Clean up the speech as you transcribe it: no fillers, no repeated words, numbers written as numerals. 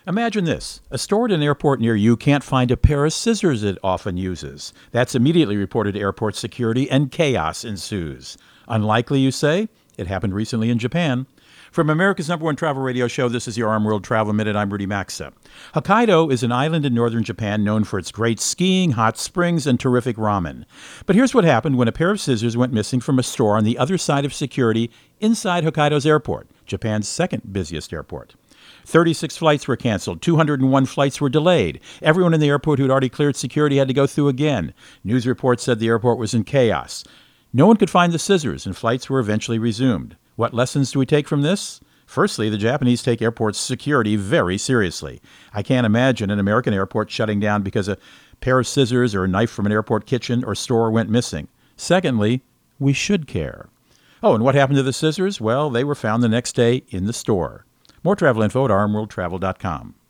Imagine this. A store at an airport near you can't find a pair of scissors it often uses. That's immediately reported to airport security, and chaos ensues. Unlikely, you say? It happened recently in Japan. From America's #1 travel radio show, this is your Arm World Travel Minute. I'm Rudy Maxa. Hokkaido is an island in northern Japan known for its great skiing, hot springs, and terrific ramen. But here's what happened when a pair of scissors went missing from a store on the other side of security inside Hokkaido's airport, Japan's second busiest airport. 36 flights were canceled. 201 flights were delayed. Everyone in the airport who'd already cleared security had to go through again. News reports said the airport was in chaos. No one could find the scissors, and flights were eventually resumed. What lessons do we take from this? Firstly, the Japanese take airport security very seriously. I can't imagine an American airport shutting down because a pair of scissors or a knife from an airport kitchen or store went missing. Secondly, we should care. Oh, and what happened to the scissors? Well, they were found the next day in the store. More travel info at armworldtravel.com.